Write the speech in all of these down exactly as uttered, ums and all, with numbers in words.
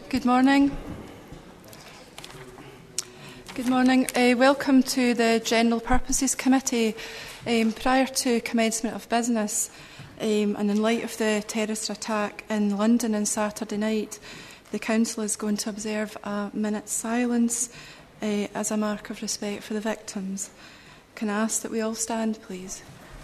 Good morning. Good morning. Uh, welcome to the General Purposes Committee. Um, prior to commencement of business, um, and in light of the terrorist attack in London on Saturday night, the Council is going to observe a minute's silence uh, as a mark of respect for the victims. Can I ask that we all stand, please?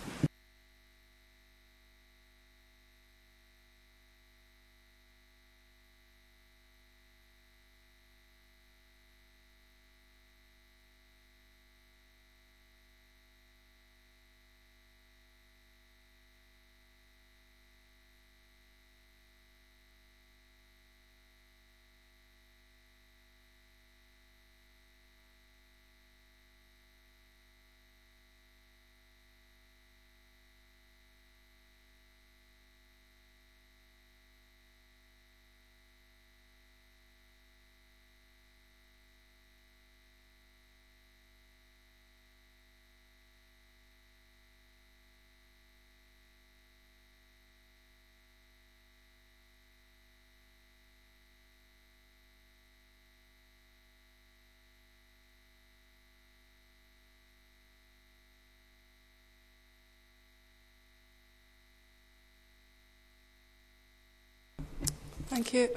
Thank you.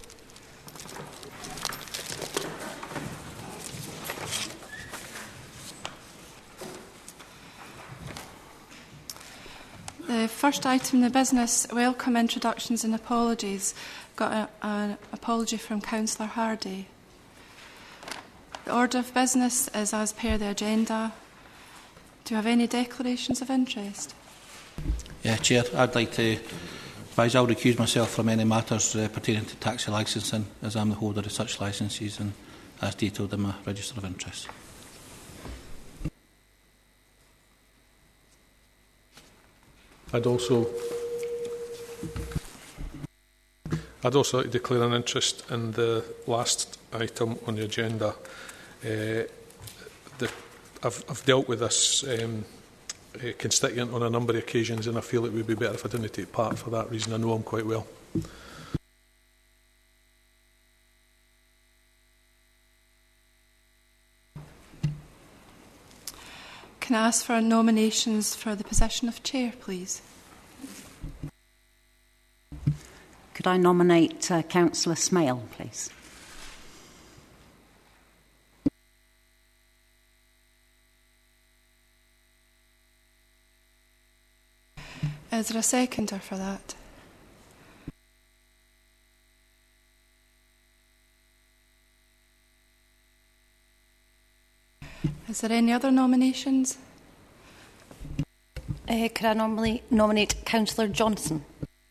The first item in the business, welcome introductions and apologies. Got an apology from Councillor Hardy. The order of business is as per the agenda. Do you have any declarations of interest? Yeah, Chair, I'd like to advise I'll recuse myself from any matters uh, pertaining to taxi licensing, as I'm the holder of such licences and as detailed in my register of interest. I'd also, I'd also like to declare an interest in the last item on the agenda. Uh, the, I've, I've dealt with this um, uh, constituent on a number of occasions, and I feel it would be better if I didn't take part for that reason. I know him quite well. Can I ask for nominations for the position of Chair, please? Could I nominate uh, Councillor Smale, please? Is there a seconder for that? Is there any other nominations? Uh, could I normally nominate Councillor Johnson?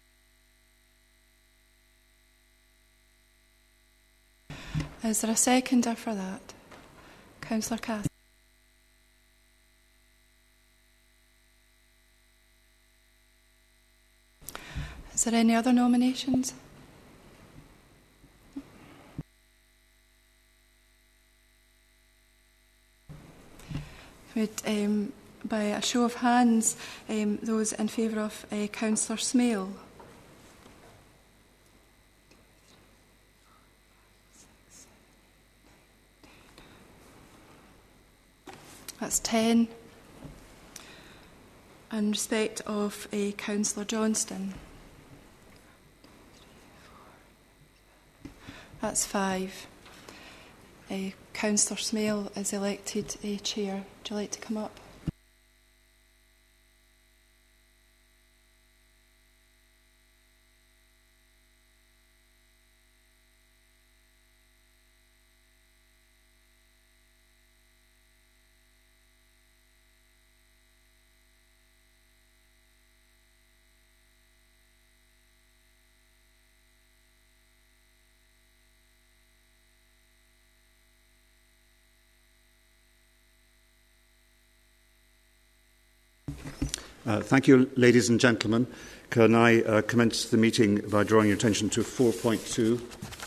Is there a seconder for that? Councillor Cass. Is there any other nominations? Would, um, by a show of hands, um, those in favour of uh, Councillor Smale? That's ten. In respect of uh, Councillor Johnston? That's five. Uh, Councillor Smale is elected uh, Chair. Would you like to come up? Uh, thank you, ladies and gentlemen. Can I uh, commence the meeting by drawing your attention to four point two?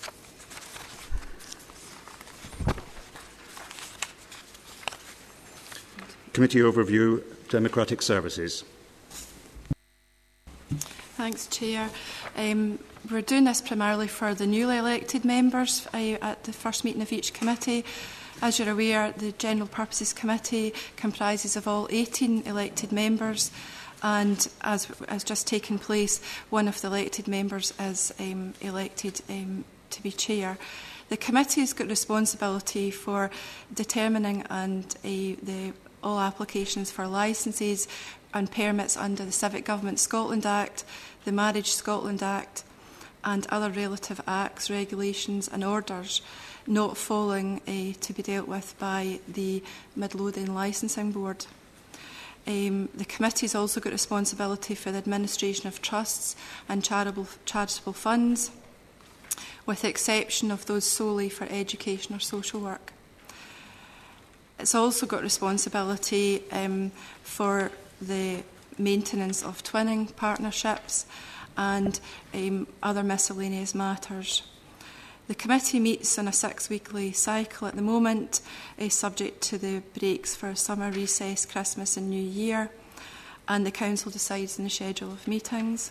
Committee overview, Democratic Services. Thanks, Chair. Um, we're doing this primarily for the newly elected members uh, at the first meeting of each committee. As you're aware, the General Purposes Committee comprises of all eighteen elected members, and as has just taken place, one of the elected members is um, elected um, to be chair. The committee has got responsibility for determining and uh, the, all applications for licences and permits under the Civic Government Scotland Act, the Marriage Scotland Act, and other relative acts, regulations and orders not falling uh, to be dealt with by the Midlothian Licensing Board. Um, the committee has also got responsibility for the administration of trusts and charitable, charitable funds, with the exception of those solely for education or social work. It's also got responsibility um, for the maintenance of twinning partnerships and um, other miscellaneous matters. The committee meets on a six-weekly cycle at the moment, uh, subject to the breaks for summer recess, Christmas and New Year, and the Council decides on the schedule of meetings.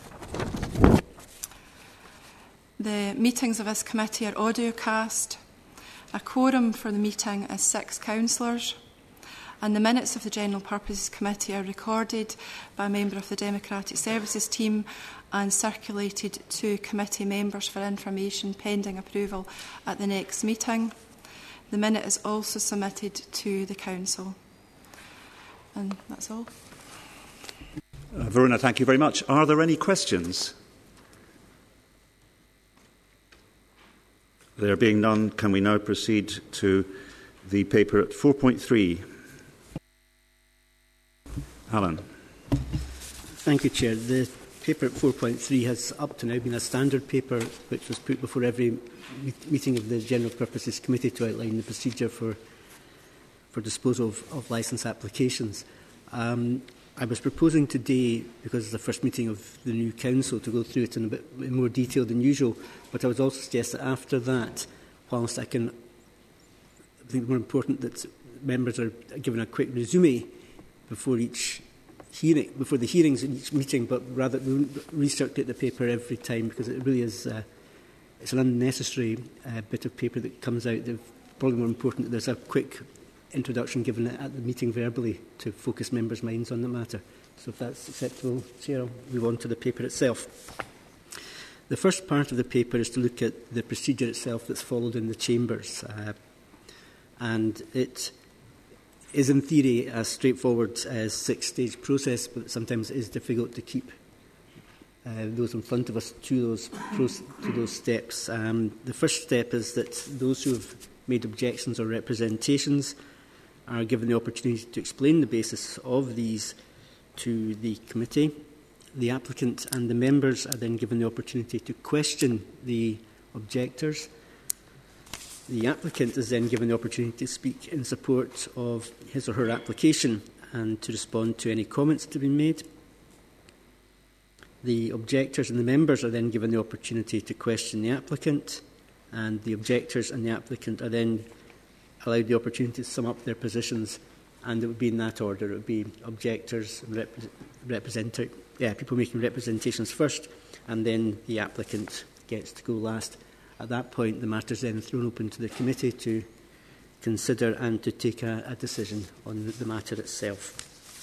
The meetings of this committee are audiocast. A quorum for the meeting is six councillors, and the minutes of the General Purposes Committee are recorded by a member of the Democratic Services team and circulated to committee members for information pending approval at the next meeting. The minute is also submitted to the Council. And that's all. Uh, Verona, thank you very much. Are there any questions? There being none, can we now proceed to the paper at four point three? Alan. Thank you, Chair. The paper at four point three has up to now been a standard paper which was put before every meeting of the General Purposes Committee to outline the procedure for, for disposal of, of licence applications. Um, I was proposing today, because it's the first meeting of the new council, to go through it in a bit in more detail than usual, but I would also suggest that after that, whilst I can I think it's more important that members are given a quick resume before each hearing, before the hearings in each meeting, but rather we recirculate the paper every time, because it really is uh, it's an unnecessary uh, bit of paper that comes out. It's probably more important that there's a quick introduction given at the meeting verbally to focus members' minds on the matter. So if that's acceptable, Chair, I'll move on to the paper itself. The first part of the paper is to look at the procedure itself that's followed in the chambers. Uh, and it is in theory a straightforward uh, six-stage process, but sometimes it is difficult to keep uh, those in front of us to those, to those steps. Um, the first step is that those who have made objections or representations are given the opportunity to explain the basis of these to the committee. The applicant and the members are then given the opportunity to question the objectors. The applicant is then given the opportunity to speak in support of his or her application and to respond to any comments to be made. The objectors and the members are then given the opportunity to question the applicant, and the objectors and the applicant are then allowed the opportunity to sum up their positions, and it would be in that order. It would be objectors and repre represent yeah, people making representations first, and then the applicant gets to go last. At that point, the matter is then thrown open to the committee to consider and to take a, a decision on the, the matter itself.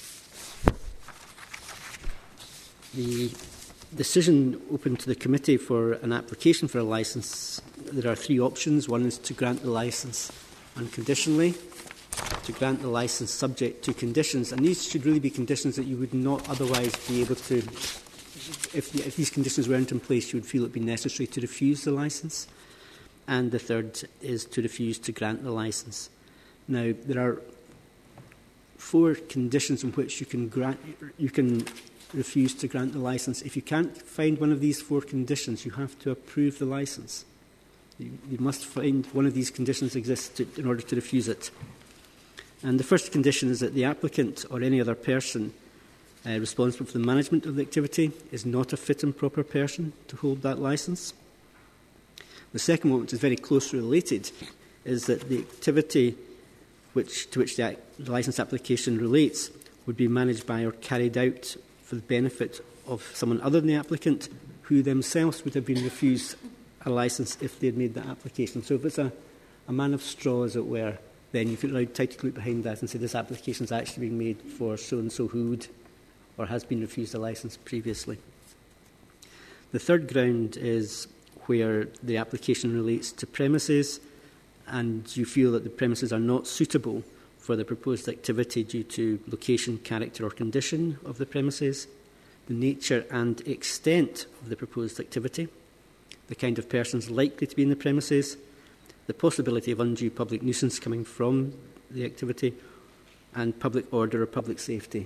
The decision open to the committee for an application for a licence, there are three options. One is to grant the licence unconditionally, to grant the licence subject to conditions, and these should really be conditions that you would not otherwise be able to, if, if these conditions weren't in place, you would feel it would be necessary to refuse the licence. And the third is to refuse to grant the licence. Now, there are four conditions in which you can grant, you can refuse to grant the licence. If you can't find one of these four conditions, you have to approve the licence. You, you must find one of these conditions exists to, in order to refuse it. And the first condition is that the applicant or any other person uh, responsible for the management of the activity is not a fit and proper person to hold that licence. The second one, which is very closely related, is that the activity which, to which the, the licence application relates would be managed by or carried out for the benefit of someone other than the applicant who themselves would have been refused a licence if they had made that application. So if it's a, a man of straw, as it were, then you could allow to look behind that and say this application is actually being made for so-and-so who would or has been refused a licence previously. The third ground is where the application relates to premises and you feel that the premises are not suitable for the proposed activity due to location, character or condition of the premises, the nature and extent of the proposed activity, the kind of persons likely to be in the premises, the possibility of undue public nuisance coming from the activity, and public order or public safety.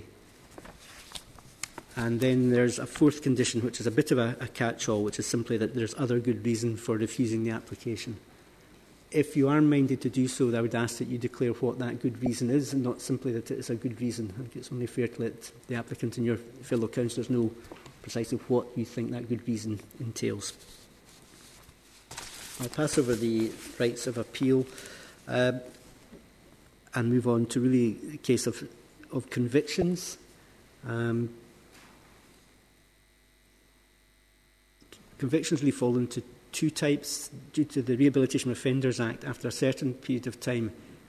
And then there's a fourth condition, which is a bit of a, a catch-all, which is simply that there's other good reason for refusing the application. If you are minded to do so, I would ask that you declare what that good reason is, and not simply that it is a good reason. I think it's only fair to let the applicant and your fellow councillors know precisely what you think that good reason entails. I'll pass over the rights of appeal uh, and move on to really a case of, of convictions. Um, convictions really fall into two types. Due to the Rehabilitation of Offenders Act, after a certain period of time,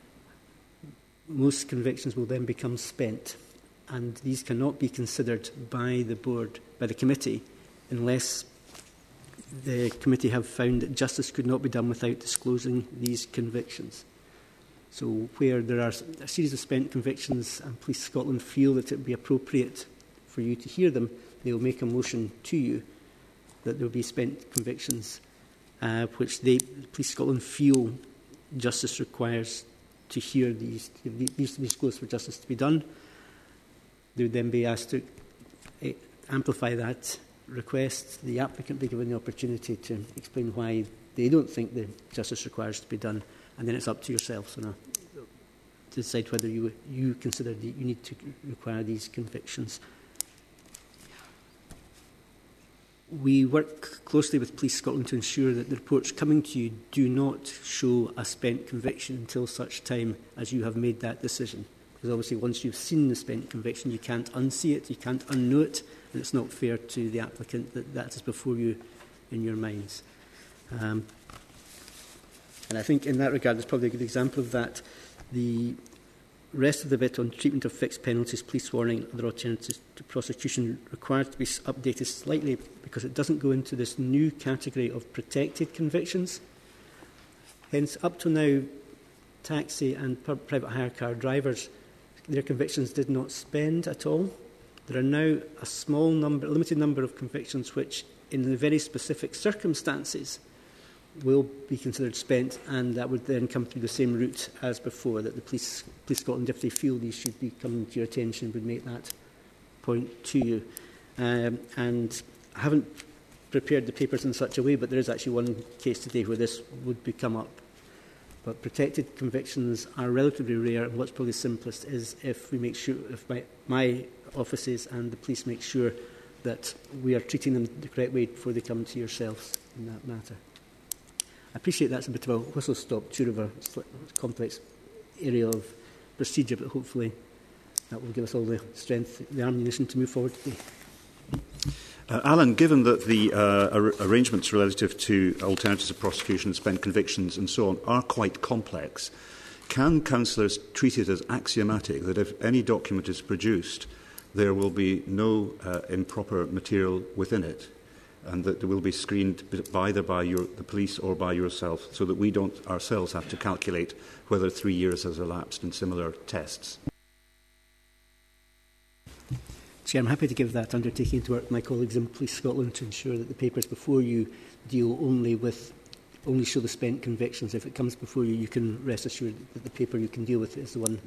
most convictions will then become spent, and these cannot be considered by the board, by the committee, unless the committee have found that justice could not be done without disclosing these convictions. So where there are a series of spent convictions and Police Scotland feel that it would be appropriate for you to hear them, they will make a motion to you that there will be spent convictions uh, which they, Police Scotland feel justice requires to hear these, these to be disclosed for justice to be done. They would then be asked to uh, amplify that request. The applicant be given the opportunity to explain why they don't think the justice requires to be done, and then it's up to yourselves so to decide whether you, you consider that you need to require these convictions. We work closely with Police Scotland to ensure that the reports coming to you do not show a spent conviction until such time as you have made that decision. Because obviously once you've seen the spent conviction, you can't unsee it, you can't unknow it, and it's not fair to the applicant that that is before you in your minds. Um, and I think in that regard, there's probably a good example of that. The rest of the bit on treatment of fixed penalties, police warning, and other alternatives to prosecution required to be updated slightly because it doesn't go into this new category of protected convictions. Hence, up to now, taxi and private hire car drivers, their convictions did not spend at all. There are now a small number, a limited number of convictions which, in the very specific circumstances, will be considered spent, and that would then come through the same route as before, that the Police, Police Scotland, if they feel these should be coming to your attention, would make that point to you. Um, and I haven't prepared the papers in such a way, but there is actually one case today where this would be come up. But protected convictions are relatively rare, and what's probably simplest is if we make sure, if my, my offices and the police make sure that we are treating them the correct way before they come to yourselves in that matter. I appreciate that's a bit of a whistle-stop tour of a complex area of procedure, but hopefully that will give us all the strength, the ammunition to move forward today. Uh, Alan, given that the uh, ar arrangements relative to alternatives of prosecution, spent convictions and so on are quite complex, can councillors treat it as axiomatic that if any document is produced, there will be no uh, improper material within it, and that it will be screened either by your, the police or by yourself, so that we don't ourselves have to calculate whether three years has elapsed in similar tests? Chair, I'm happy to give that undertaking to work with my colleagues in Police Scotland to ensure that the papers before you deal only with, only show the spent convictions. If it comes before you, you can rest assured that the paper you can deal with is the one.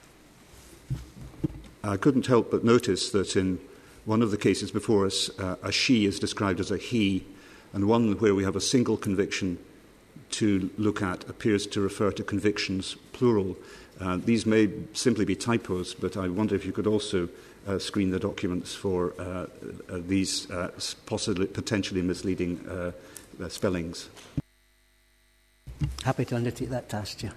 I couldn't help but notice that in one of the cases before us, uh, a she is described as a he, and one where we have a single conviction to look at appears to refer to convictions, plural. Uh, these may simply be typos, but I wonder if you could also uh, screen the documents for uh, uh, these uh, possibly, potentially misleading uh, uh, spellings. Happy to undertake that task, Chair.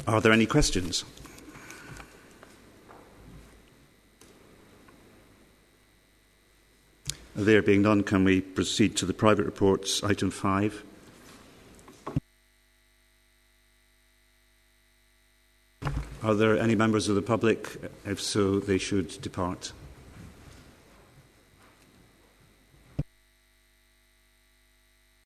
Are there any questions? There being none, can we proceed to the private reports, item five? Are there any members of the public? If so, they should depart.